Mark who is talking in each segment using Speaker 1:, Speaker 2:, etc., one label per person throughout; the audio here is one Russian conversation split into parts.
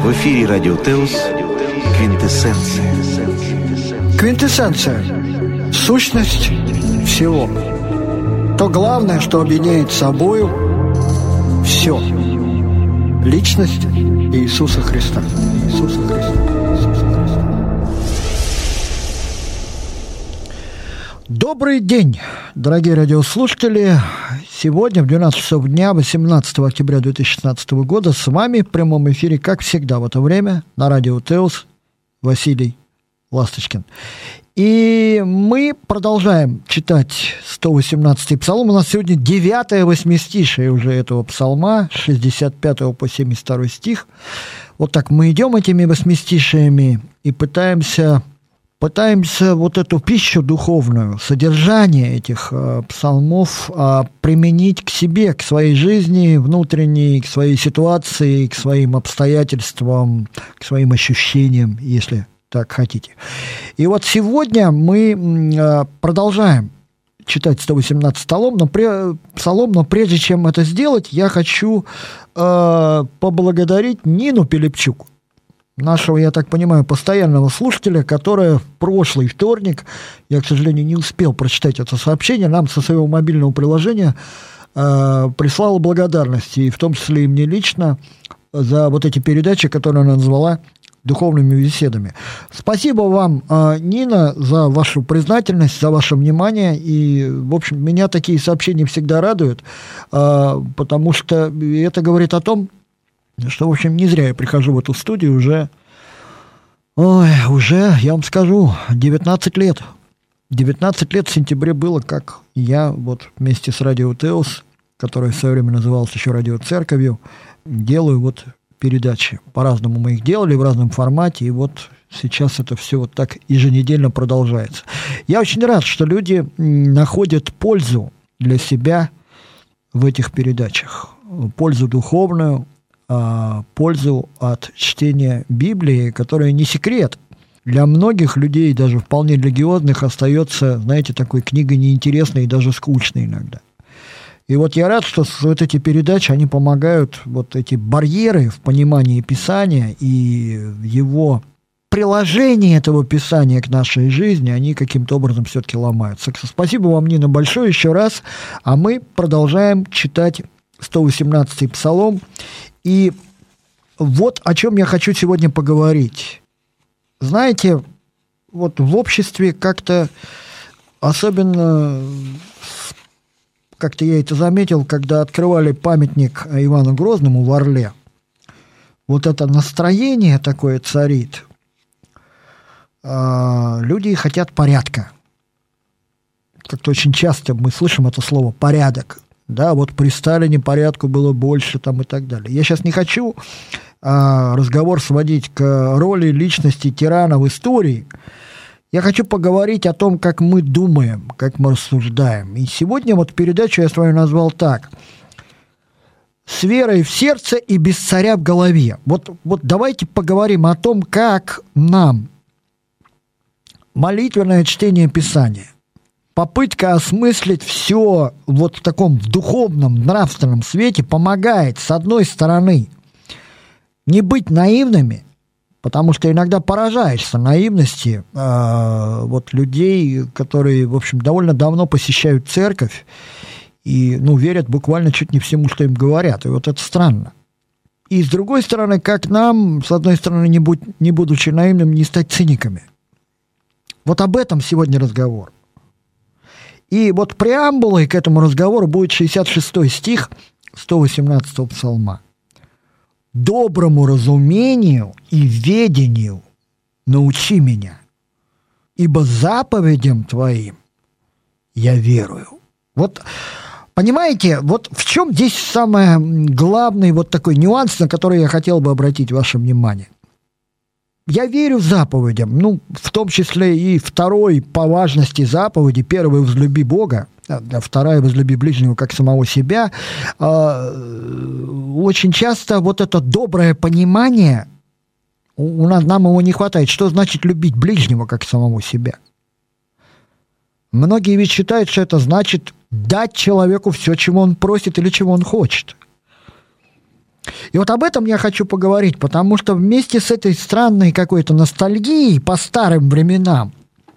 Speaker 1: В эфире Радио Теос «Квинтэссенция».
Speaker 2: Квинтэссенция – сущность всего. То главное, что объединяет собою все. Личность Иисуса Христа. Иисуса Христа. Добрый день, дорогие радиослушатели. Сегодня в 12 часов дня, 18 октября 2016 года, с вами в прямом эфире, как всегда в это время, на Радио Теос, Василий Ласточкин. И мы продолжаем читать 118-й псалом. У нас сегодня 9-е восьмистишие уже этого псалма, с 65 по 72 стих. Вот так мы идем этими восьмистишиями и пытаемся вот эту пищу духовную, содержание этих псалмов применить к себе, к своей жизни внутренней, к своей ситуации, к своим обстоятельствам, к своим ощущениям, если так хотите. И вот сегодня мы продолжаем читать 118 псалом, но прежде чем это сделать, я хочу поблагодарить Нину Пилипчук, нашего, я так понимаю, постоянного слушателя, которая в прошлый вторник, я, к сожалению, не успел прочитать это сообщение, нам со своего мобильного приложения прислала благодарности, и в том числе и мне лично, за вот эти передачи, которые она назвала духовными беседами. Спасибо вам, Нина, за вашу признательность, за ваше внимание, и, в общем, меня такие сообщения всегда радуют, потому что это говорит о том, что, в общем, не зря я прихожу в эту студию уже, я вам скажу, 19 лет. 19 лет в сентябре было, как я вот вместе с Радио Теос, которое в свое время называлось еще Радио Церковью, делаю вот передачи. По-разному мы их делали, в разном формате, и вот сейчас это все вот так еженедельно продолжается. Я очень рад, что люди находят пользу для себя в этих передачах. Пользу духовную, пользу от чтения Библии, которая не секрет. Для многих людей, даже вполне религиозных, остается, знаете, такой книгой неинтересной и даже скучной иногда. И вот я рад, что вот эти передачи, они помогают вот эти барьеры в понимании Писания и его приложение этого Писания к нашей жизни, они каким-то образом все-таки ломаются. Спасибо вам, Нина, большое еще раз. А мы продолжаем читать 118-й псалом. И вот о чем я хочу сегодня поговорить. Знаете, вот в обществе как-то, особенно, как-то я это заметил, когда открывали памятник Ивану Грозному в Орле, вот это настроение такое царит. Люди хотят порядка. Как-то очень часто мы слышим это слово «порядок». Да, вот при Сталине порядку было больше там и так далее. Я сейчас не хочу разговор сводить к роли личности тирана в истории. Я хочу поговорить о том, как мы думаем, как мы рассуждаем. И сегодня вот передачу я свою назвал так: «С верой в сердце и без царя в голове». Вот давайте поговорим о том, как нам молитвенное чтение Писания, попытка осмыслить все вот в таком духовном, нравственном свете помогает, с одной стороны, не быть наивными, потому что иногда поражаешься наивности вот людей, которые, в общем, довольно давно посещают церковь и, верят буквально чуть не всему, что им говорят, и вот это странно. И с другой стороны, как нам, с одной стороны, не будучи наивным, не стать циниками. Вот об этом сегодня разговор. И вот преамбулой к этому разговору будет 66 стих 118 псалма. «Доброму разумению и ведению научи меня, ибо заповедям твоим я верую». Вот, понимаете, вот в чем здесь самый главный вот такой нюанс, на который я хотел бы обратить ваше внимание. Я верю заповедям, в том числе и второй по важности заповеди, первая – возлюби Бога, вторая – возлюби ближнего как самого себя. Очень часто вот это доброе понимание, нам его не хватает. Что значит любить ближнего как самого себя? Многие ведь считают, что это значит дать человеку все, чего он просит или чего он хочет. И вот об этом я хочу поговорить, потому что вместе с этой странной какой-то ностальгией по старым временам,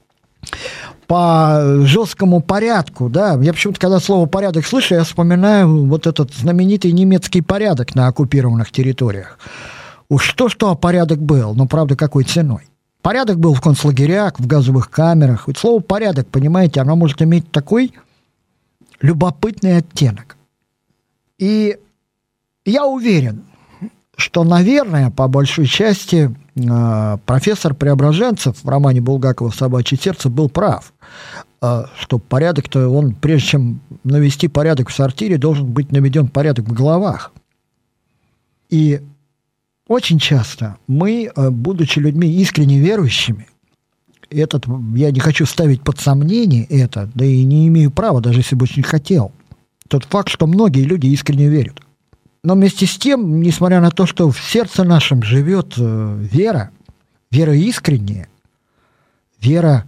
Speaker 2: по жесткому порядку, да, я почему-то, когда слово «порядок» слышу, я вспоминаю вот этот знаменитый немецкий порядок на оккупированных территориях. Уж что, а порядок был, но, правда, какой ценой? Порядок был в концлагерях, в газовых камерах. Ведь слово «порядок», понимаете, оно может иметь такой любопытный оттенок. И я уверен, что, наверное, по большой части профессор Преображенцев в романе Булгакова «Собачье сердце» был прав, что порядок-то он, прежде чем навести порядок в сортире, должен быть наведен порядок в головах. И очень часто мы, будучи людьми искренне верующими, я не хочу ставить под сомнение это, да и не имею права, даже если бы очень хотел, тот факт, что многие люди искренне верят. Но вместе с тем, несмотря на то, что в сердце нашем живет вера искренняя, вера,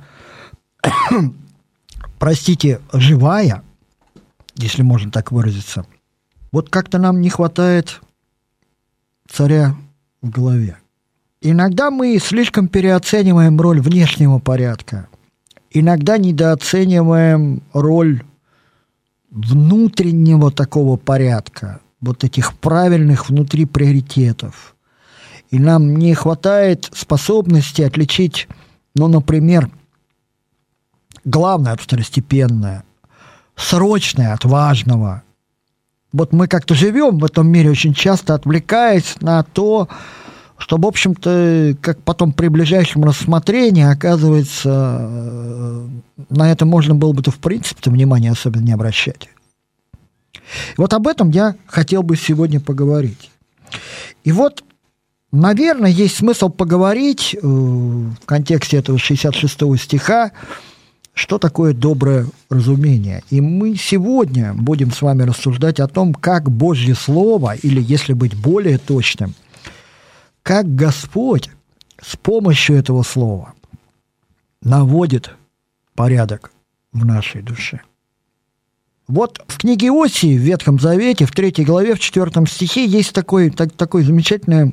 Speaker 2: простите, живая, если можно так выразиться, вот как-то нам не хватает царя в голове. Иногда мы слишком переоцениваем роль внешнего порядка, иногда недооцениваем роль внутреннего такого порядка, вот этих правильных внутри приоритетов. И нам не хватает способности отличить, например, главное от второстепенное, срочное от важного. Вот мы как-то живем в этом мире, очень часто отвлекаясь на то, что, в общем-то, как потом при ближайшем рассмотрении, оказывается, на это можно было бы-то в принципе внимания особенно не обращать. И вот об этом я хотел бы сегодня поговорить. И вот, наверное, есть смысл поговорить в контексте этого 66-го стиха, что такое доброе разумение. И мы сегодня будем с вами рассуждать о том, как Божье Слово, или, если быть более точным, как Господь с помощью этого слова наводит порядок в нашей душе. Вот в книге Осии в Ветхом Завете, в 3 главе, в 4 стихе есть такое замечательное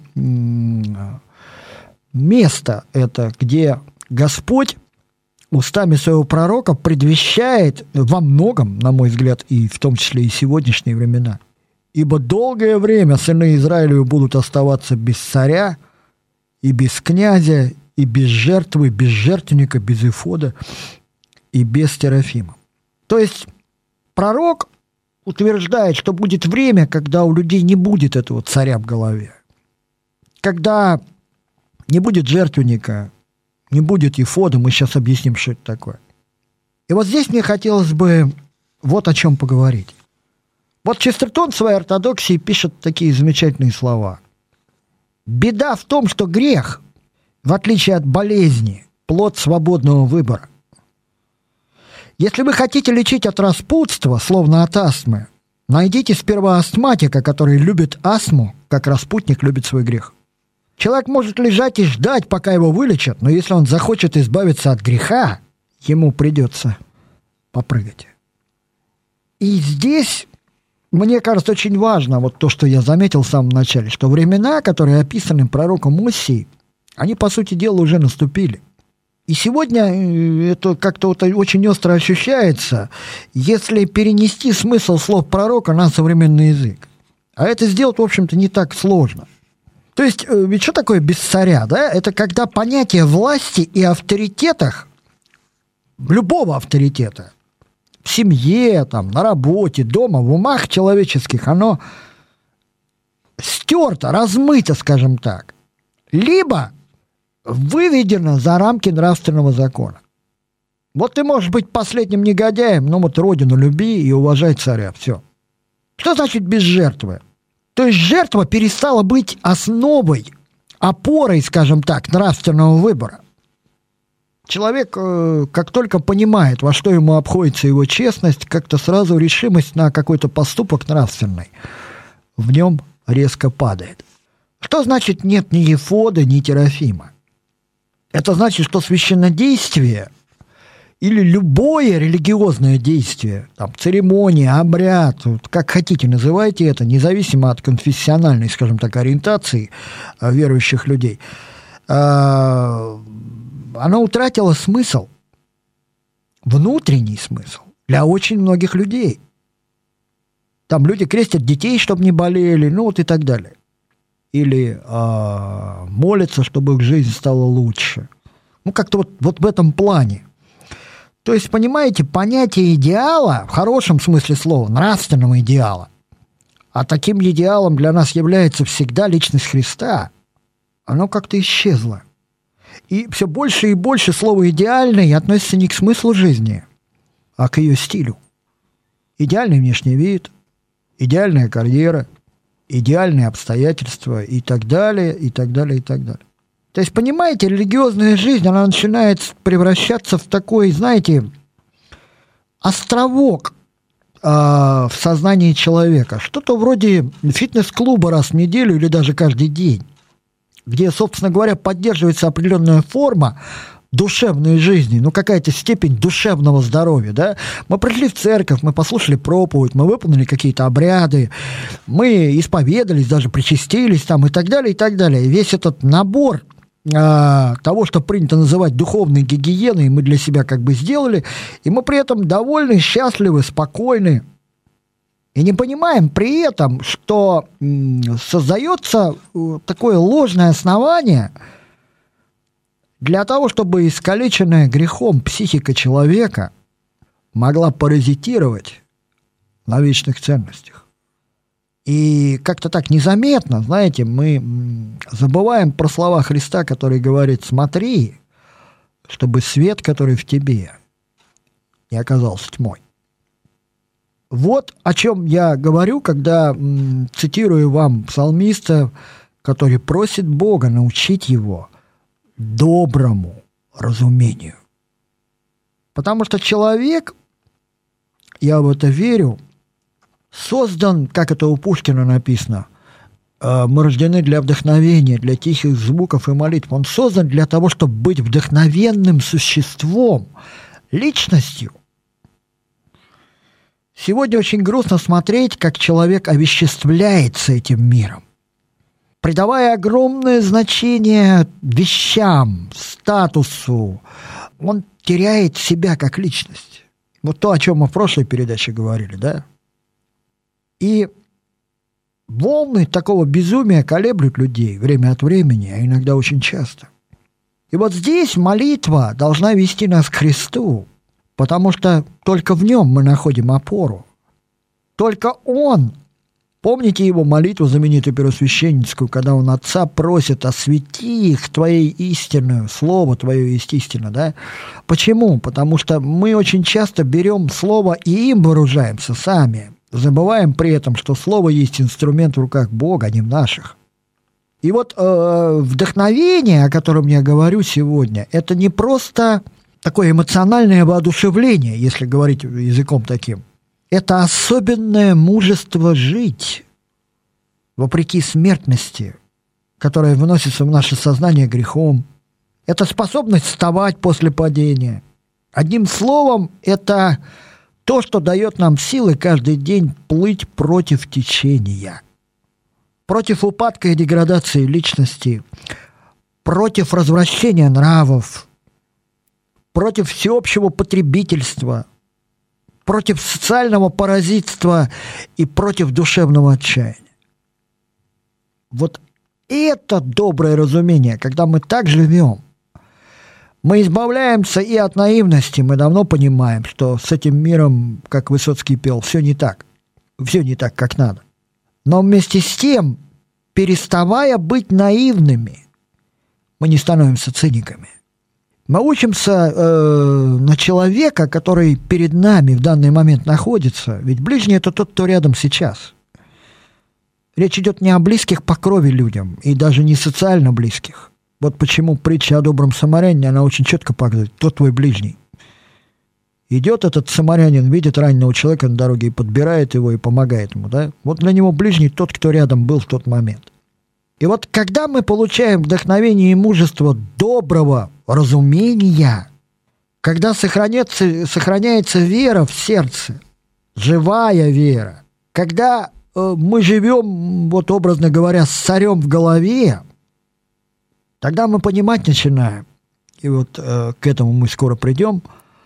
Speaker 2: место, это, где Господь устами своего пророка предвещает во многом, на мой взгляд, и в том числе и сегодняшние времена. «Ибо долгое время сыны Израилевы будут оставаться без царя, и без князя, и без жертвы, без жертвенника, без эфода, и без терафима». То есть пророк утверждает, что будет время, когда у людей не будет этого царя в голове, когда не будет жертвенника, не будет эфода, мы сейчас объясним, что это такое. И вот здесь мне хотелось бы вот о чем поговорить. Вот Честертон в своей ортодоксии пишет такие замечательные слова. «Беда в том, что грех, в отличие от болезни, плод свободного выбора. Если вы хотите лечить от распутства, словно от астмы, найдите сперва астматика, который любит астму, как распутник любит свой грех. Человек может лежать и ждать, пока его вылечат, но если он захочет избавиться от греха, ему придется попрыгать». И здесь, мне кажется, очень важно вот то, что я заметил в самом начале, что времена, которые описаны пророком Осией, они, по сути дела, уже наступили. И сегодня это как-то вот очень остро ощущается, если перенести смысл слов пророка на современный язык. А это сделать, в общем-то, не так сложно. То есть, ведь что такое без царя, да? Это когда понятие власти и авторитетах, любого авторитета, в семье, там, на работе, дома, в умах человеческих, оно стерто, размыто, скажем так, либо выведено за рамки нравственного закона. Вот ты можешь быть последним негодяем, но вот родину люби и уважай царя, все. Что значит без жертвы? То есть жертва перестала быть основой, опорой, скажем так, нравственного выбора. Человек, как только понимает, во что ему обходится его честность, как-то сразу решимость на какой-то поступок нравственный в нем резко падает. Что значит нет ни эфода, ни терафима? Это значит, что священнодействие или любое религиозное действие, там, церемония, обряд, вот, как хотите называйте это, независимо от конфессиональной, скажем так, ориентации верующих людей, оно утратило смысл, внутренний смысл для очень многих людей. Там люди крестят детей, чтобы не болели, ну вот и так далее. Или молятся, чтобы их жизнь стала лучше. Ну, как-то вот в этом плане. То есть, понимаете, понятие идеала, в хорошем смысле слова, нравственного идеала, а таким идеалом для нас является всегда личность Христа, оно как-то исчезло. И все больше и больше слово «идеальный» относится не к смыслу жизни, а к ее стилю. Идеальный внешний вид, идеальная карьера, идеальные обстоятельства и так далее, и так далее, и так далее. То есть, понимаете, религиозная жизнь, она начинает превращаться в такой, знаете, островок в сознании человека. Что-то вроде фитнес-клуба раз в неделю или даже каждый день, где, собственно говоря, поддерживается определенная форма душевной жизни, ну, какая-то степень душевного здоровья, да. Мы пришли в церковь, мы послушали проповедь, мы выполнили какие-то обряды, мы исповедались, даже причастились там и так далее, и так далее. И весь этот набор того, что принято называть духовной гигиеной, мы для себя как бы сделали, и мы при этом довольны, счастливы, спокойны. И не понимаем при этом, что создается такое ложное основание для того, чтобы искалеченная грехом психика человека могла паразитировать на вечных ценностях. И как-то так незаметно, знаете, мы забываем про слова Христа, который говорит: смотри, чтобы свет, который в тебе, не оказался тьмой. Вот о чем я говорю, когда цитирую вам псалмиста, который просит Бога научить его доброму разумению. Потому что человек, я в это верю, создан, как это у Пушкина написано, мы рождены для вдохновения, для тихих звуков и молитв. Он создан для того, чтобы быть вдохновенным существом, личностью. Сегодня очень грустно смотреть, как человек овеществляется этим миром, придавая огромное значение вещам, статусу. Он теряет себя как личность. Вот то, о чем мы в прошлой передаче говорили, да? И волны такого безумия колеблют людей время от времени, а иногда очень часто. И вот здесь молитва должна вести нас к Христу, потому что только в нем мы находим опору. Только он, помните его молитву знаменитую первосвященническую, когда он Отца просит: освети их Твоей истиною, Слово Твое есть истина, да? Почему? Потому что мы очень часто берем Слово и им вооружаемся сами. Забываем при этом, что Слово есть инструмент в руках Бога, а не в наших. И вот вдохновение, о котором я говорю сегодня, это не просто такое эмоциональное воодушевление, если говорить языком таким. Это особенное мужество жить вопреки смертности, которая выносится в наше сознание грехом. Это способность вставать после падения. Одним словом, это то, что дает нам силы каждый день плыть против течения, против упадка и деградации личности, против развращения нравов, против всеобщего потребительства, против социального паразитства и против душевного отчаяния. Вот это доброе разумение, когда мы так живем, мы избавляемся и от наивности, мы давно понимаем, что с этим миром, как Высоцкий пел, все не так, как надо. Но вместе с тем, переставая быть наивными, мы не становимся циниками. Мы учимся на человека, который перед нами в данный момент находится, ведь ближний – это тот, кто рядом сейчас. Речь идет не о близких по крови людям, и даже не социально близких. Вот почему притча о добром самарянине, она очень четко показывает: кто твой ближний. Идет этот самарянин, видит раненого человека на дороге и подбирает его и помогает ему. Да? Вот для него ближний тот, кто рядом был в тот момент. И вот когда мы получаем вдохновение и мужество доброго разумения, когда сохраняется вера в сердце, живая вера, когда мы живем, вот образно говоря, с царем в голове, тогда мы понимать начинаем, и вот к этому мы скоро придем,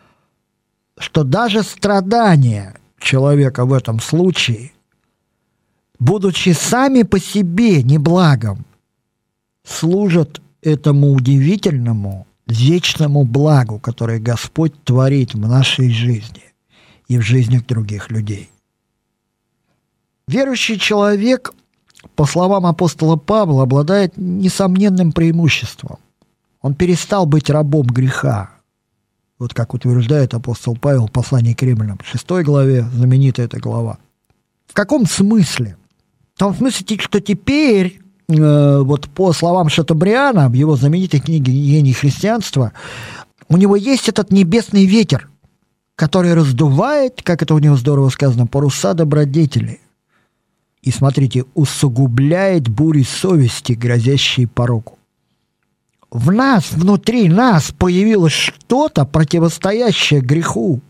Speaker 2: что даже страдания человека в этом случае, будучи сами по себе неблагом, служат этому удивительному, вечному благу, которое Господь творит в нашей жизни и в жизнях других людей. Верующий человек, по словам апостола Павла, обладает несомненным преимуществом. Он перестал быть рабом греха. Вот как утверждает апостол Павел в послании к Римлянам, 6 главе, знаменитая эта глава. В каком смысле? В том смысле, что теперь, вот по словам Шатобриана, в его знаменитой книге «Гений христианства», у него есть этот небесный ветер, который раздувает, как это у него здорово сказано, паруса добродетели. И, смотрите, усугубляет бури совести, грозящие пороку. В нас, внутри нас появилось что-то, противостоящее греху,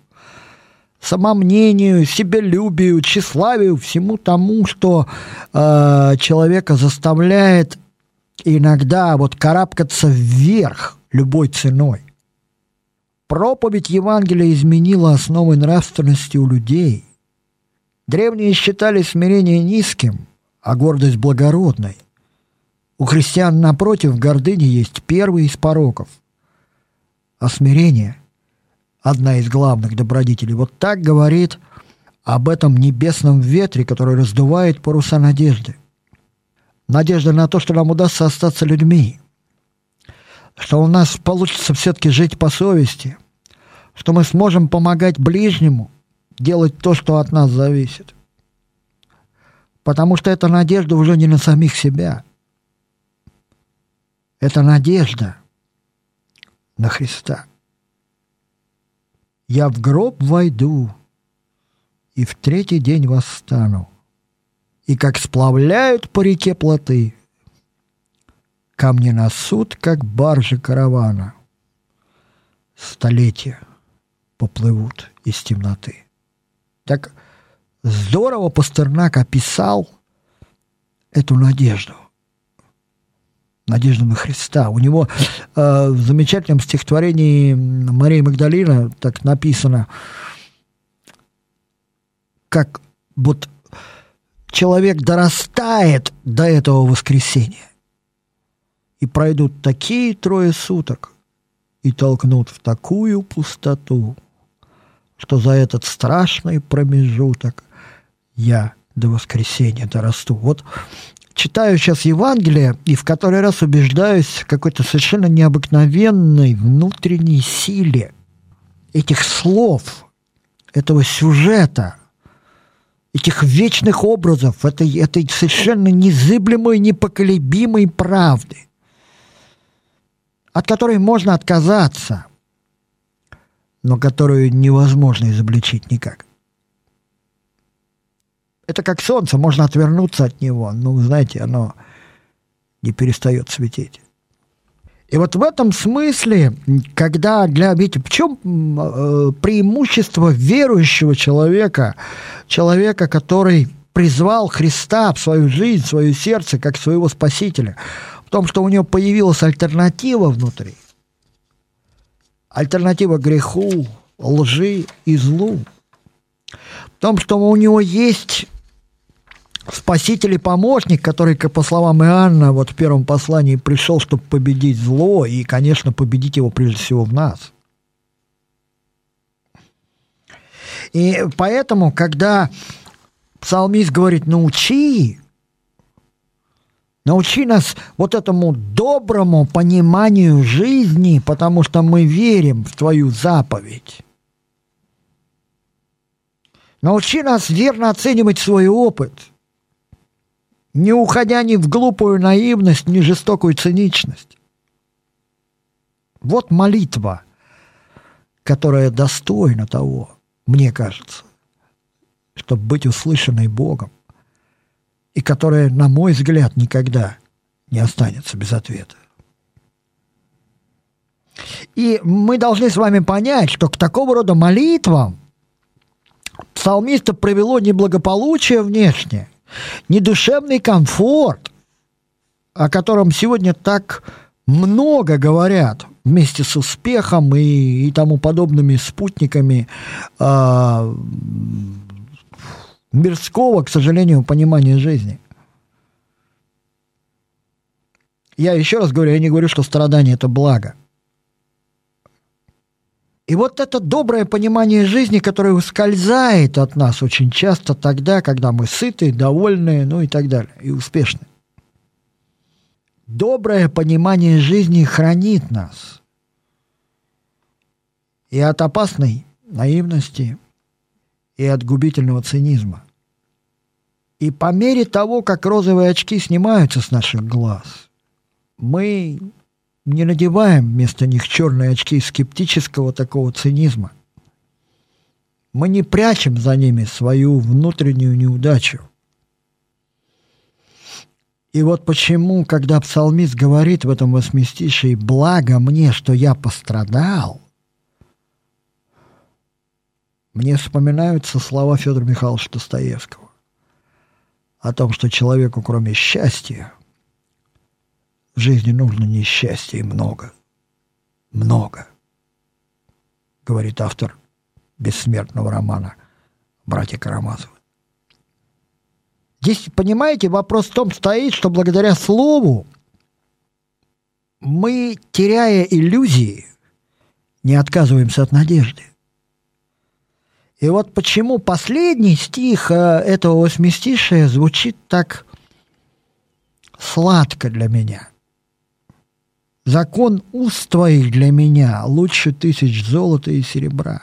Speaker 2: самомнению, себялюбию, тщеславию, всему тому, что человека заставляет иногда вот карабкаться вверх любой ценой. Проповедь Евангелия изменила основы нравственности у людей. Древние считали смирение низким, а гордость благородной. У христиан, напротив, в гордыне есть первый из пороков. А смирение – одна из главных добродетелей. Вот так говорит об этом небесном ветре, который раздувает паруса надежды. Надежда на то, что нам удастся остаться людьми, что у нас получится все-таки жить по совести, что мы сможем помогать ближнему, делать то, что от нас зависит. Потому что эта надежда уже не на самих себя. Это надежда на Христа. «Я в гроб войду, и в третий день восстану, и как сплавляют по реке плоты, ко мне на суд, как баржи каравана, столетия поплывут из темноты». Так здорово Пастернак описал эту надежду. Надежду на Христа. У него в замечательном стихотворении Марии Магдалина так написано, как вот человек дорастает до этого воскресения, и пройдут такие 3 суток, и толкнут в такую пустоту, что за этот страшный промежуток я до воскресения дорасту. Вот читаю сейчас Евангелие, и в который раз убеждаюсь в какой-то совершенно необыкновенной внутренней силе этих слов, этого сюжета, этих вечных образов, этой совершенно незыблемой, непоколебимой правды, от которой можно отказаться, но которую невозможно изобличить никак. Это как солнце, можно отвернуться от него, но, вы знаете, оно не перестает светить. И вот в этом смысле, когда видите, в чем преимущество верующего человека, который призвал Христа в свою жизнь, в свое сердце, как своего Спасителя, в том, что у него появилась альтернатива внутри. Альтернатива греху, лжи и злу. В том, что у него есть Спаситель и помощник, который, по словам Иоанна, вот в первом послании пришел, чтобы победить зло, и, конечно, победить его прежде всего в нас. И поэтому, когда псалмист говорит научи нас вот этому доброму пониманию жизни, потому что мы верим в Твою заповедь. Научи нас верно оценивать свой опыт, не уходя ни в глупую наивность, ни в жестокую циничность. Вот молитва, которая достойна того, мне кажется, чтобы быть услышанной Богом, и которая, на мой взгляд, никогда не останется без ответа. И мы должны с вами понять, что к такого рода молитвам псалмиста привело не благополучие внешнее, не душевный комфорт, о котором сегодня так много говорят вместе с успехом и тому подобными спутниками мирского, к сожалению, понимания жизни. Я еще раз говорю, я не говорю, что страдание – это благо. И вот это доброе понимание жизни, которое ускользает от нас очень часто тогда, когда мы сыты, довольны, ну и так далее, и успешны. Доброе понимание жизни хранит нас и от опасной наивности, и от губительного цинизма. И по мере того, как розовые очки снимаются с наших глаз, мы не надеваем вместо них черные очки скептического такого цинизма. Мы не прячем за ними свою внутреннюю неудачу. И вот почему, когда псалмист говорит в этом восьмистишии «Благо мне, что я пострадал», мне вспоминаются слова Федора Михайловича Достоевского о том, что человеку, кроме счастья, в жизни нужно несчастья и много. Много, говорит автор бессмертного романа «Братья Карамазовы». Здесь, понимаете, вопрос в том стоит, что благодаря слову мы, теряя иллюзии, не отказываемся от надежды. И вот почему последний стих этого восьмистишия звучит так сладко для меня. «Закон уст твоих для меня лучше 1000 золота и серебра».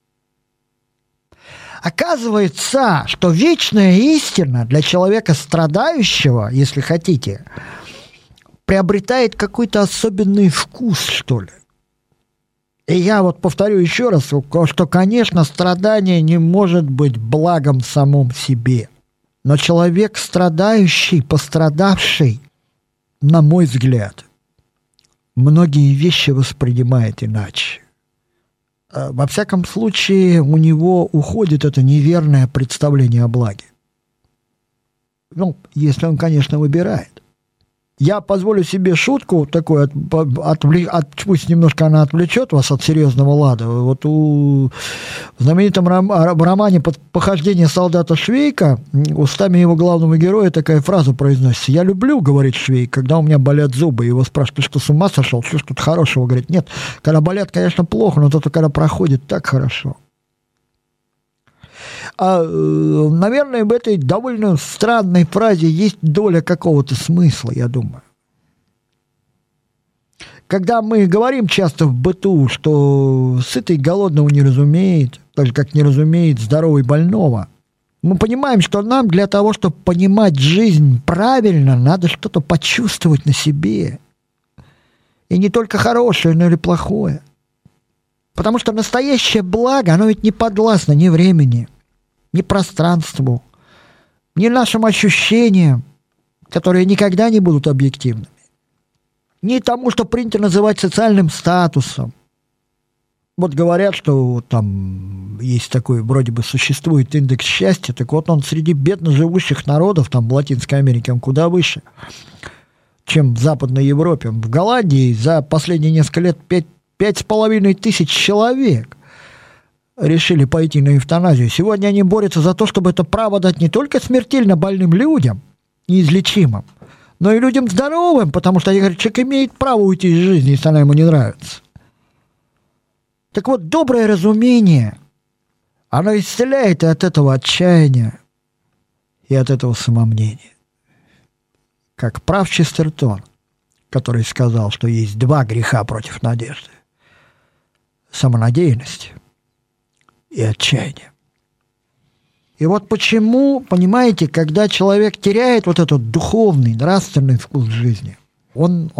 Speaker 2: Оказывается, что вечная истина для человека страдающего, если хотите, приобретает какой-то особенный вкус, что ли. И я вот повторю еще раз, что, конечно, страдание не может быть благом в самом себе. Но человек страдающий, пострадавший, на мой взгляд, многие вещи воспринимает иначе. Во всяком случае, у него уходит это неверное представление о благе. Ну, если он, конечно, выбирает. Я позволю себе шутку такую, пусть немножко она отвлечет вас от серьезного лада. Вот в знаменитом романе «Похождение солдата Швейка» устами его главного героя такая фраза произносится. «Я люблю, — говорит Швейк, — когда у меня болят зубы». Его спрашивают: «Ты что, с ума сошел? Что ж тут хорошего?» Говорит: «Нет, когда болят, конечно, плохо, но зато когда проходит, так хорошо». Наверное, в этой довольно странной фразе есть доля какого-то смысла, я думаю. Когда мы говорим часто в быту, что сытый голодного не разумеет, так же, как не разумеет здоровый больного, мы понимаем, что нам для того, чтобы понимать жизнь правильно, надо что-то почувствовать на себе. И не только хорошее, но и плохое. Потому что настоящее благо, оно ведь не подвластно ни времени, ни пространству, ни нашим ощущениям, которые никогда не будут объективными, ни тому, что принято называть социальным статусом. Вот говорят, что там есть такой, вроде бы существует индекс счастья, так вот он среди бедно живущих народов, там в Латинской Америке, он куда выше, чем в Западной Европе. В Голландии за последние несколько лет 5500 человек решили пойти на эвтаназию. Сегодня они борются за то, чтобы это право дать не только смертельно больным людям, неизлечимым, но и людям здоровым, потому что, говорят, человек имеет право уйти из жизни, если она ему не нравится. Так вот, доброе разумение, оно исцеляет и от этого отчаяния, и от этого самомнения. Как прав Честертон, который сказал, что есть 2 греха против надежды: самонадеянность и отчаяние. И вот почему, понимаете, когда человек теряет вот этот духовный, нравственный вкус жизни, он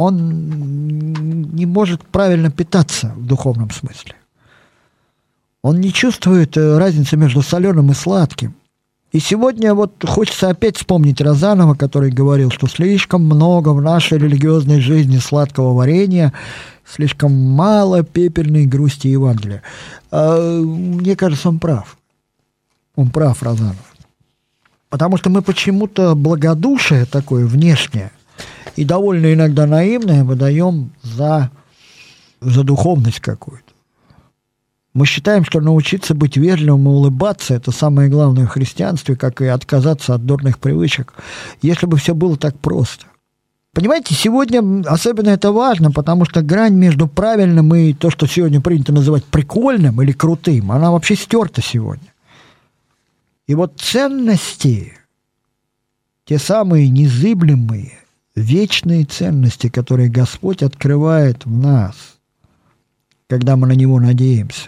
Speaker 2: не может правильно питаться в духовном смысле. Он не чувствует разницы между соленым и сладким. И сегодня вот хочется опять вспомнить Розанова, который говорил, что слишком много в нашей религиозной жизни сладкого варенья, слишком мало пепельной грусти Евангелия. Мне кажется, он прав. Он прав, Розанов. Потому что мы почему-то благодушие такое внешнее и довольно иногда наивное выдаем за духовность какую-то. Мы считаем, что научиться быть вежливым и улыбаться – это самое главное в христианстве, как и отказаться от дурных привычек, если бы все было так просто. Понимаете, сегодня особенно это важно, потому что грань между правильным и то, что сегодня принято называть прикольным или крутым, она вообще стерта сегодня. И вот ценности, те самые незыблемые, вечные ценности, которые Господь открывает в нас, когда мы на Него надеемся,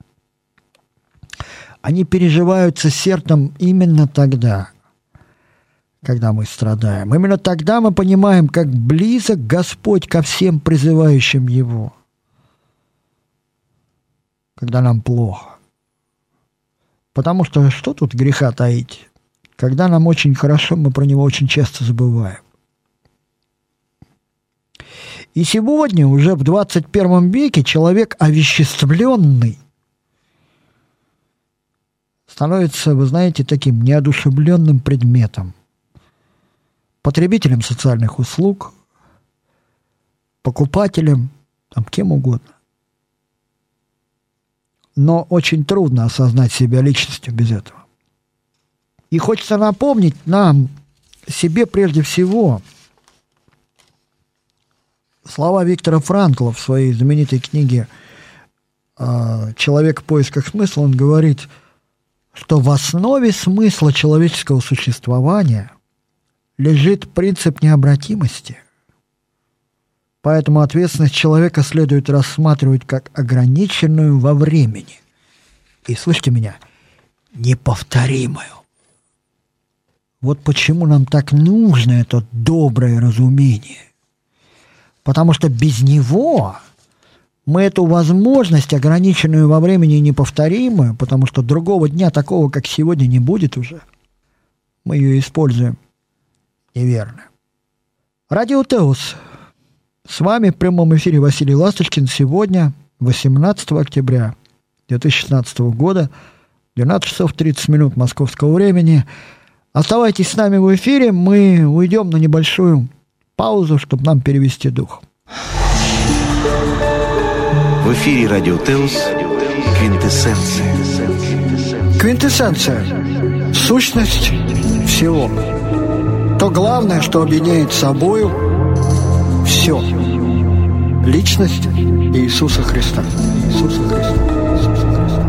Speaker 2: они переживаются сердцем именно тогда, когда мы страдаем. Именно тогда мы понимаем, как близок Господь ко всем призывающим Его, когда нам плохо. Потому что тут греха таить? Когда нам очень хорошо, мы про Него очень часто забываем. И сегодня, уже в 21 веке, человек овеществленный становится, вы знаете, таким неодушевленным предметом, потребителем социальных услуг, покупателем, кем угодно. Но очень трудно осознать себя личностью без этого. И хочется напомнить нам, себе прежде всего, слова Виктора Франкла в своей знаменитой книге «Человек в поисках смысла». Он говорит, что в основе смысла человеческого существования лежит принцип необратимости. Поэтому ответственность человека следует рассматривать как ограниченную во времени. И, слышите меня, неповторимую. Вот почему нам так нужно это доброе разумение. Потому что без него мы эту возможность, ограниченную во времени и неповторимую, потому что другого дня такого, как сегодня, не будет уже, мы ее используем неверно. Радио Теос. С вами в прямом эфире Василий Ласточкин. Сегодня, 18 октября 2016 года, 12 часов 30 минут московского времени. Оставайтесь с нами в эфире. Мы уйдем на небольшую паузу, чтобы нам перевести дух.
Speaker 1: В эфире Радио Теос «Квинтэссенция».
Speaker 2: Квинтэссенция. Сущность всего. То главное, что объединяет собою все. Личность Иисуса Христа. Иисуса Христа. Иисуса Христа.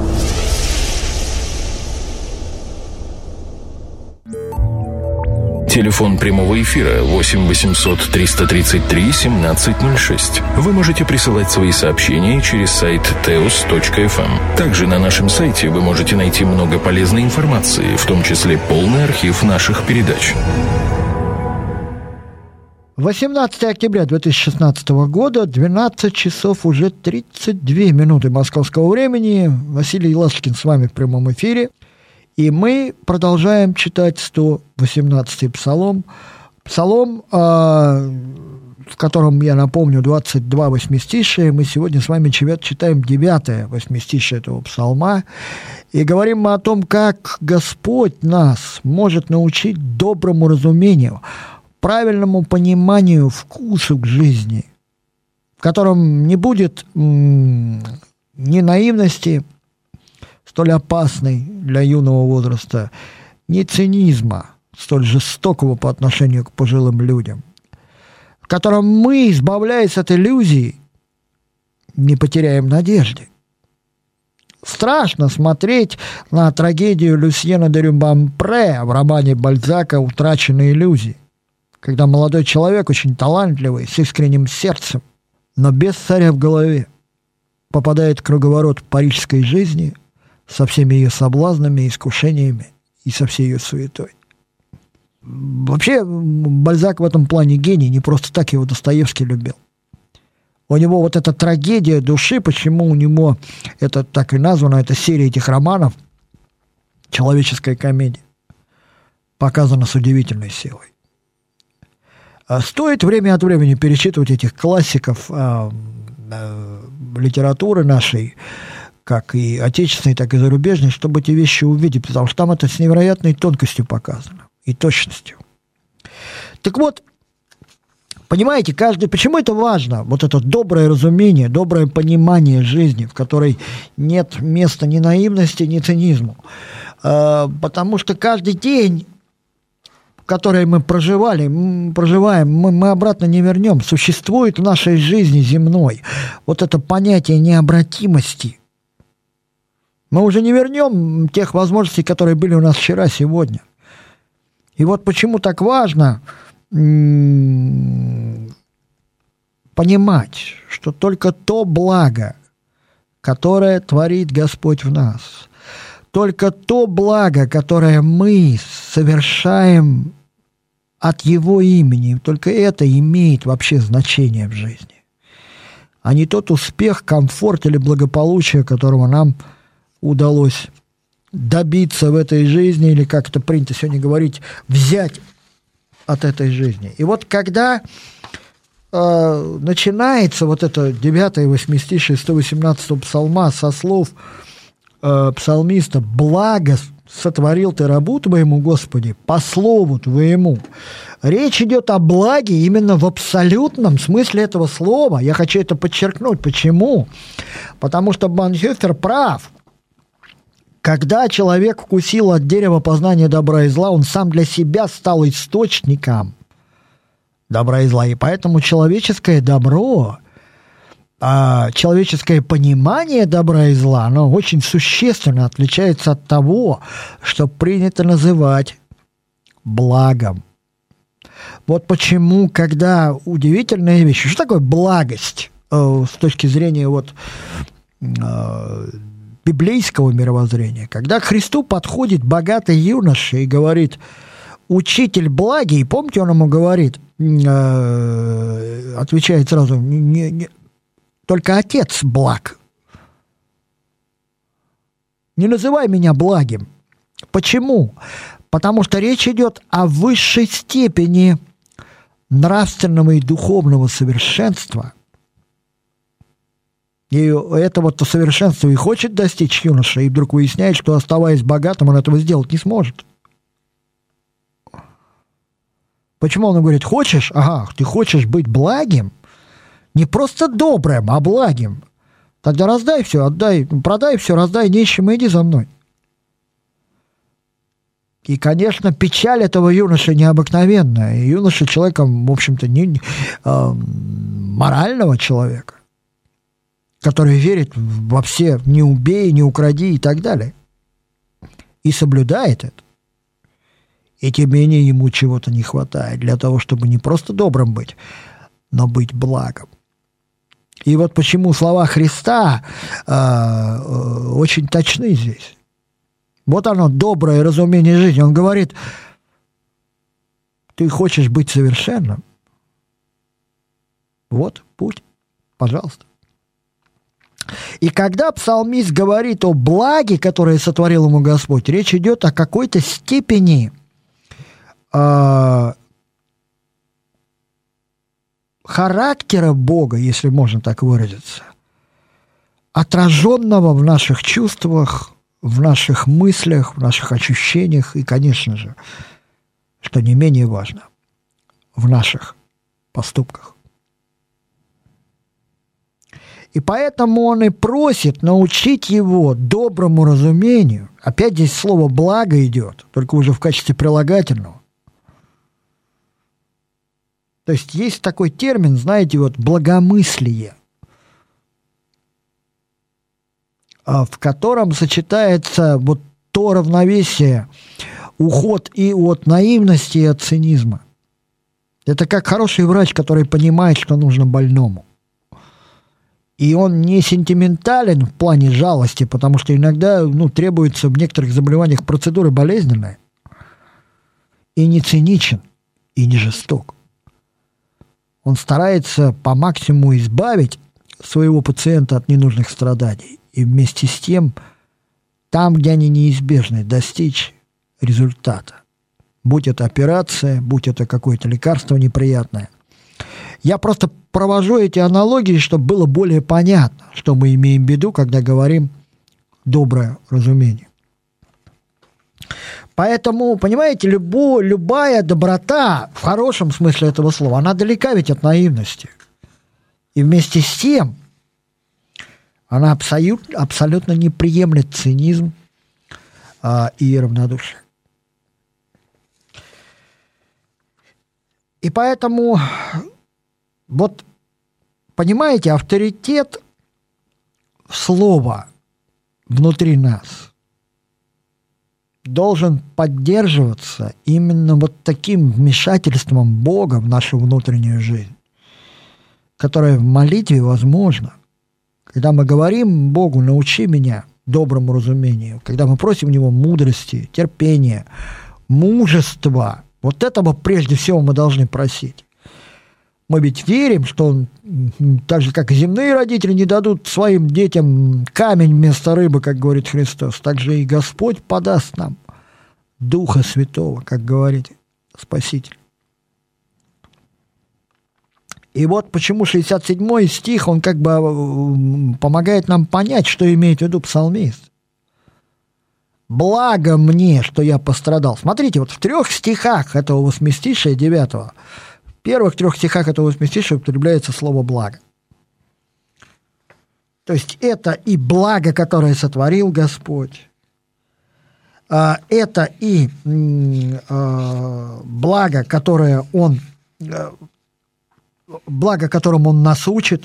Speaker 3: Телефон прямого эфира 8 800 333 1706. Вы можете присылать свои сообщения через сайт teos.fm. Также на нашем сайте вы можете найти много полезной информации, в том числе полный архив наших передач.
Speaker 2: 18 октября 2016 года, 12 часов уже 32 минуты московского времени. Василий Ласточкин с вами в прямом эфире. И мы продолжаем читать 118-й псалом. Псалом, в котором, я напомню, 22 восьмистишия. Мы сегодня с вами читаем 9-е восьмистишие этого псалма. И говорим мы о том, как Господь нас может научить доброму разумению, правильному пониманию, вкусу к жизни, в котором не будет ни наивности, столь опасной для юного возраста, ни цинизма, столь жестокого по отношению к пожилым людям, в котором мы, избавляясь от иллюзий, не потеряем надежды. Страшно смотреть на трагедию Люсьена де Рюбампре в романе Бальзака «Утраченные иллюзии», когда молодой человек, очень талантливый, с искренним сердцем, но без царя в голове, попадает в круговорот парижской жизни со всеми ее соблазнами, искушениями и со всей ее суетой. Вообще, Бальзак в этом плане гений, не просто так его Достоевский любил. У него вот эта трагедия души, почему у него это так и названо, эта серия этих романов, человеческая комедия, показана с удивительной силой. Стоит время от времени перечитывать этих классиков литературы нашей, как и отечественной, так и зарубежной, чтобы эти вещи увидеть, потому что там это с невероятной тонкостью показано и точностью. Так вот, понимаете, почему это важно? Вот это доброе разумение, доброе понимание жизни, в которой нет места ни наивности, ни цинизму. Потому что каждый день, который мы проживаем, мы обратно не вернем. Существует в нашей жизни земной вот это понятие необратимости. Мы уже не вернем тех возможностей, которые были у нас вчера, сегодня. И вот почему так важно понимать, что только то благо, которое творит Господь в нас, только то благо, которое мы совершаем от Его имени, только это имеет вообще значение в жизни, а не тот успех, комфорт или благополучие, которого нам удалось добиться в этой жизни, или, как это принято сегодня говорить, взять от этой жизни. И вот когда начинается вот это 9-е восьмистишие 118-го псалма со слов псалмиста «Благо сотворил ты рабу твоему, Господи, по слову твоему». Речь идет о благе именно в абсолютном смысле этого слова. Я хочу это подчеркнуть. Почему? Потому что Бонхофер прав. Когда человек вкусил от дерева познания добра и зла, он сам для себя стал источником добра и зла. И поэтому человеческое добро, человеческое понимание добра и зла, оно очень существенно отличается от того, что принято называть благом. Вот почему, когда удивительная вещь, что такое благость с точки зрения вот библейского мировоззрения, когда к Христу подходит богатый юноша и говорит: «Учитель благий», помните, он ему говорит, отвечает сразу: «Только Отец благ. Не называй меня благим». Почему? Потому что речь идет о высшей степени нравственного и духовного совершенства. И этого-то совершенства и хочет достичь юноша, и вдруг выясняет, что, оставаясь богатым, он этого сделать не сможет. Почему он говорит: хочешь? Ага, ты хочешь быть благим? Не просто добрым, а благим. Тогда раздай все, отдай, продай все, раздай нищим и иди за мной. И, конечно, печаль этого юноши необыкновенная. И юноша человеком, в общем-то, морального человека, который верит во все «не убей, не укради» и так далее. И соблюдает это. И тем не менее ему чего-то не хватает для того, чтобы не просто добрым быть, но быть благом. И вот почему слова Христа очень точны здесь. Вот оно, доброе разумение жизни. Он говорит: ты хочешь быть совершенным? Вот путь, пожалуйста. И когда псалмист говорит о благе, которое сотворил ему Господь, речь идет о какой-то степени характера Бога, если можно так выразиться, отраженного в наших чувствах, в наших мыслях, в наших ощущениях и, конечно же, что не менее важно, в наших поступках. И поэтому он и просит научить его доброму разумению. Опять здесь слово «благо» идет, только уже в качестве прилагательного. То есть есть такой термин, знаете, вот благомыслие, в котором сочетается вот то равновесие, уход и от наивности, и от цинизма. Это как хороший врач, который понимает, что нужно больному. И он не сентиментален в плане жалости, потому что иногда требуется в некоторых заболеваниях процедуры болезненные, и не циничен, и не жесток. Он старается по максимуму избавить своего пациента от ненужных страданий и вместе с тем там, где они неизбежны, достичь результата. Будь это операция, будь это какое-то лекарство неприятное. Я просто провожу эти аналогии, чтобы было более понятно, что мы имеем в виду, когда говорим «доброе разумение». Поэтому, понимаете, любая доброта, в хорошем смысле этого слова, она далека ведь от наивности. И вместе с тем она абсолютно не приемлет цинизм и равнодушие. И поэтому, вот, понимаете, авторитет слова внутри нас должен поддерживаться именно вот таким вмешательством Бога в нашу внутреннюю жизнь, которое в молитве возможно. Когда мы говорим Богу, научи меня доброму разумению, когда мы просим у Него мудрости, терпения, мужества, вот этого прежде всего мы должны просить. Мы ведь верим, что Он, так же, как и земные родители не дадут своим детям камень вместо рыбы, как говорит Христос, так же и Господь подаст нам Духа Святого, как говорит Спаситель. И вот почему 67-й стих, он как бы помогает нам понять, что имеет в виду псалмист. «Благо мне, что я пострадал». Смотрите, вот в 3 стихах этого восьмистишия 9, в первых 3 стихах этого восьмистишия употребляется слово «благо». То есть это и благо, которое сотворил Господь, это и благо, которое Он... благо, которым Он нас учит.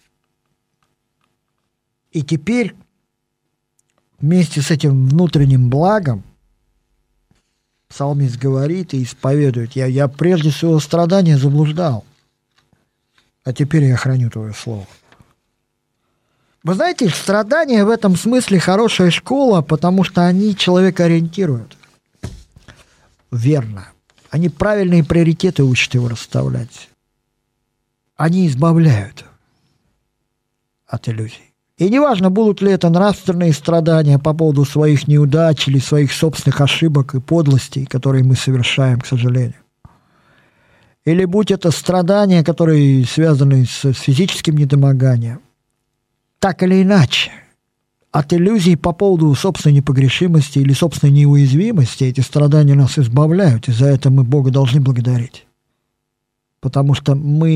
Speaker 2: И теперь вместе с этим внутренним благом псалмист говорит и исповедует: я прежде своего страдания заблуждал, а теперь я храню Твое Слово. Вы знаете, страдания в этом смысле хорошая школа, потому что они человека ориентируют верно. Они правильные приоритеты учат его расставлять. Они избавляют от иллюзий. И неважно, будут ли это нравственные страдания по поводу своих неудач или своих собственных ошибок и подлостей, которые мы совершаем, к сожалению. Или будь это страдания, которые связаны с физическим недомоганием. Так или иначе, от иллюзий по поводу собственной непогрешимости или собственной неуязвимости эти страдания нас избавляют, и за это мы Бога должны благодарить. Потому что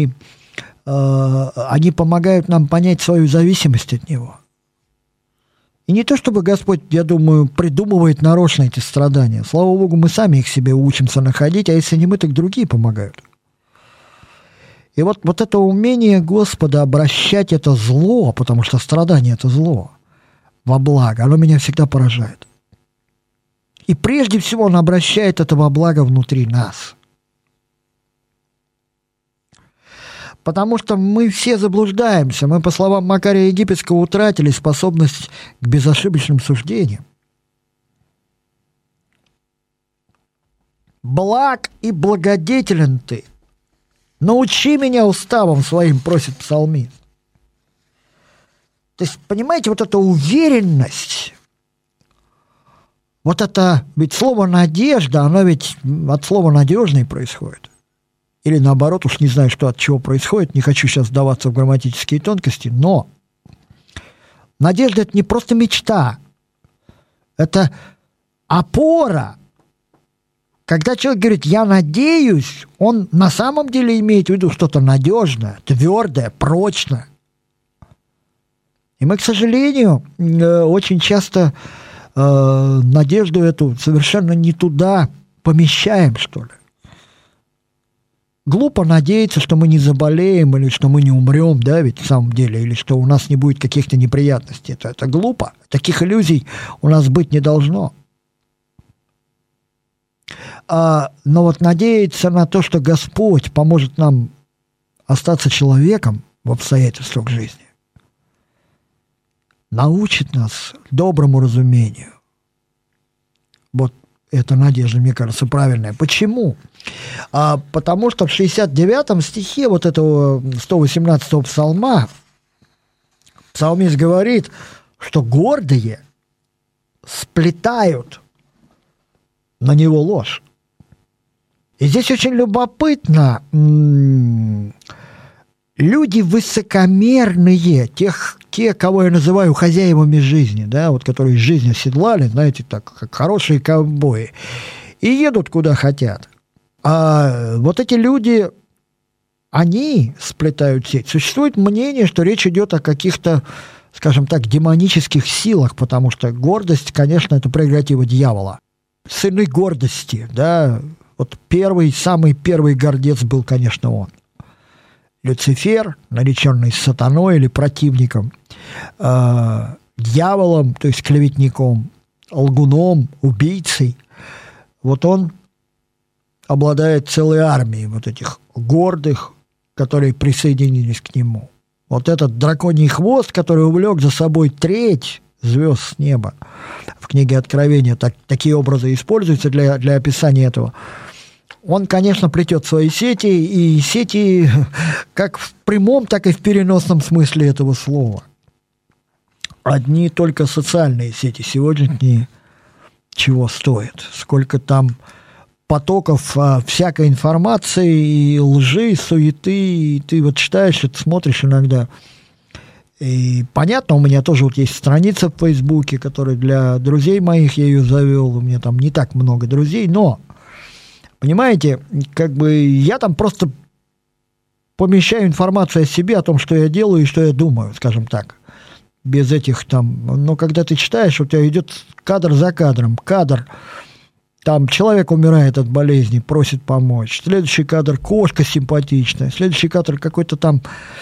Speaker 2: они помогают нам понять свою зависимость от Него. И не то, чтобы Господь, я думаю, придумывает нарочно эти страдания. Слава Богу, мы сами их себе учимся находить, а если не мы, так другие помогают. И вот это умение Господа обращать это зло, потому что страдание – это зло, во благо, оно меня всегда поражает. И прежде всего Он обращает это во благо внутри нас. Потому что мы все заблуждаемся. Мы, по словам Макария Египетского, утратили способность к безошибочным суждениям. «Благ и благодетелен ты. Научи меня уставам своим», просит псалмист. То есть, понимаете, вот эта уверенность, вот это, ведь слово «надежда», оно ведь от слова «надежный» происходит. Или наоборот, уж не знаю, что от чего происходит, не хочу сейчас вдаваться в грамматические тонкости, но надежда – это не просто мечта, это опора. Когда человек говорит «я надеюсь», он на самом деле имеет в виду что-то надежное, твердое, прочное. И мы, к сожалению, очень часто надежду эту совершенно не туда помещаем, что ли. Глупо надеяться, что мы не заболеем, или что мы не умрем, да, ведь в самом деле, или что у нас не будет каких-то неприятностей. Это глупо. Таких иллюзий у нас быть не должно. Но вот надеяться на то, что Господь поможет нам остаться человеком в обстоятельствах жизни, научит нас доброму разумению. Вот эта надежда, мне кажется, правильная. Почему? Потому что в 69 стихе вот этого 118-го псалма псалмист говорит, что гордые сплетают на него ложь. И здесь очень любопытно, люди высокомерные, те, кого я называю хозяевами жизни, да, вот которые жизнь оседлали, знаете, так, как хорошие ковбои, и едут куда хотят. А вот эти люди, они сплетают сеть. Существует мнение, что речь идет о каких-то, скажем так, демонических силах, потому что гордость, конечно, это прерогатива дьявола. Сыны гордости, да, вот самый первый гордец был, конечно, он. Люцифер, нареченный сатаной или противником, дьяволом, то есть клеветником, лгуном, убийцей. Вот он обладает целой армией вот этих гордых, которые присоединились к нему. Вот этот драконий хвост, который увлек за собой треть звезд с неба. В книге Откровения такие образы используются для описания этого. Он, конечно, плетет свои сети, и сети как в прямом, так и в переносном смысле этого слова. Одни только социальные сети сегодняшние чего стоят. Сколько там потоков всякой информации, и лжи, и суеты, и ты вот читаешь это, смотришь иногда. И понятно, у меня тоже вот есть страница в Фейсбуке, которая для друзей моих, я ее завел, у меня там не так много друзей, но, понимаете, как бы я там просто помещаю информацию о себе, о том, что я делаю и что я думаю, скажем так, без этих там, но когда ты читаешь, у тебя идет кадр за кадром, там человек умирает от болезни, просит помочь. Следующий кадр – кошка симпатичная. Следующий кадр – какой-то там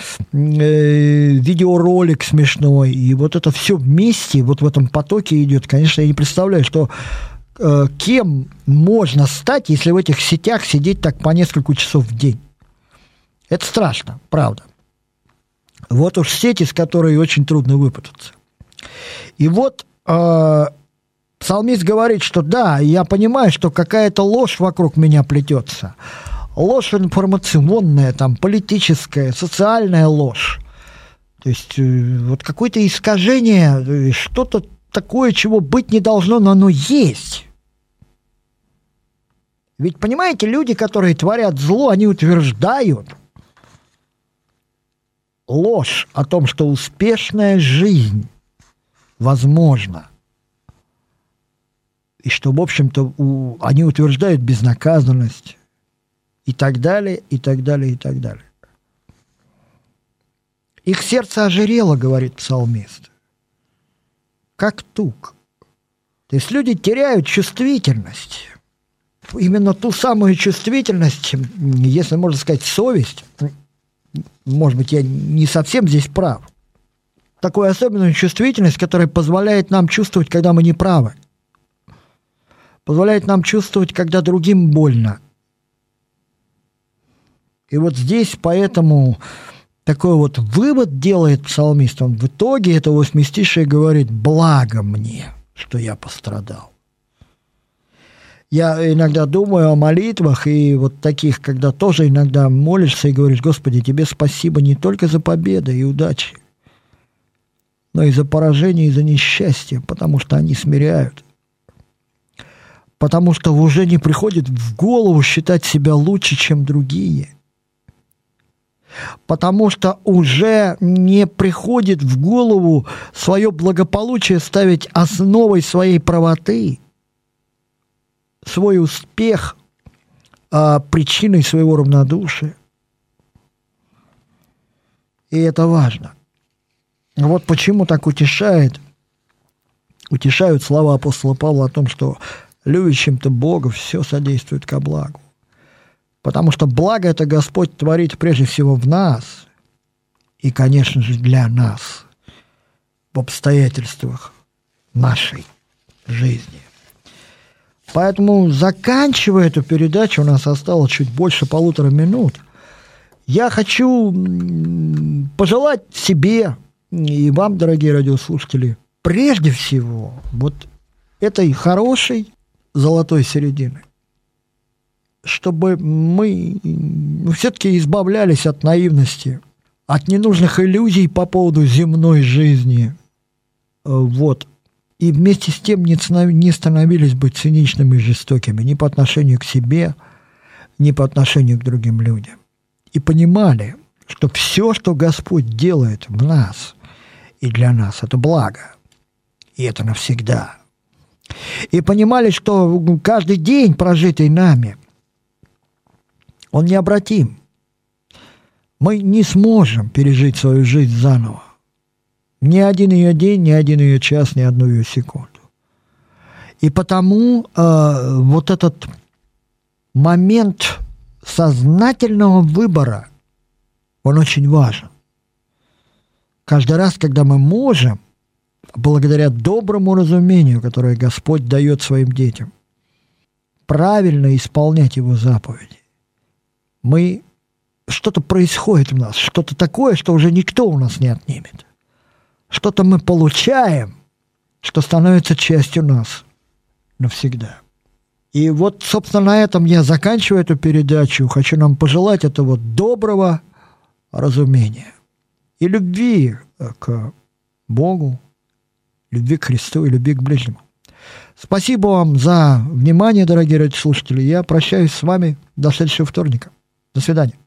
Speaker 2: видеоролик смешной. И вот это все вместе, вот в этом потоке идет. Конечно, я не представляю, что кем можно стать, если в этих сетях сидеть так по несколько часов в день. Это страшно, правда. Вот уж сети, с которой очень трудно выпутаться. И вот... Псалмист говорит, что да, я понимаю, что какая-то ложь вокруг меня плетется. Ложь информационная, там, политическая, социальная ложь. То есть вот какое-то искажение, что-то такое, чего быть не должно, но оно есть. Ведь, понимаете, люди, которые творят зло, они утверждают ложь о том, что успешная жизнь возможна. И что, в общем-то, они утверждают безнаказанность и так далее, и так далее, и так далее. Их сердце ожирело, говорит псалмист, как тук. То есть люди теряют чувствительность. Именно ту самую чувствительность, если можно сказать, совесть, может быть, я не совсем здесь прав, такую особенную чувствительность, которая позволяет нам чувствовать, когда мы не правы. Позволяет нам чувствовать, когда другим больно. И вот здесь поэтому такой вот вывод делает псалмист. Он в итоге это восьмистишие говорит: «Благо мне, что я пострадал». Я иногда думаю о молитвах, и вот таких, когда тоже иногда молишься и говоришь: «Господи, тебе спасибо не только за победы и удачи, но и за поражение, и за несчастье, потому что они смиряют». Потому что уже не приходит в голову считать себя лучше, чем другие. Потому что уже не приходит в голову свое благополучие ставить основой своей правоты, свой успех причиной своего равнодушия. И это важно. Вот почему так утешают слова апостола Павла о том, что любящим-то Бога все содействует ко благу. Потому что благо это Господь творит прежде всего в нас и, конечно же, для нас в обстоятельствах нашей жизни. Поэтому, заканчивая эту передачу, у нас осталось чуть больше 1,5 минут, я хочу пожелать себе и вам, дорогие радиослушатели, прежде всего вот этой хорошей золотой середины, чтобы мы все-таки избавлялись от наивности, от ненужных иллюзий по поводу земной жизни, вот, и вместе с тем не становились быть циничными и жестокими ни по отношению к себе, ни по отношению к другим людям. И понимали, что все, что Господь делает в нас и для нас, это благо, и это навсегда. И понимали, что каждый день, прожитый нами, он необратим. Мы не сможем пережить свою жизнь заново. Ни один ее день, ни один ее час, ни одну ее секунду. И потому вот этот момент сознательного выбора, он очень важен. Каждый раз, когда мы можем, благодаря доброму разумению, которое Господь дает своим детям, правильно исполнять Его заповеди, что-то происходит в нас, что-то такое, что уже никто у нас не отнимет. Что-то мы получаем, что становится частью нас навсегда. И вот, собственно, на этом я заканчиваю эту передачу. Хочу нам пожелать этого доброго разумения и любви к Богу, любви к Христу и любви к ближнему. Спасибо вам за внимание, дорогие радиослушатели. Я прощаюсь с вами до следующего вторника. До свидания.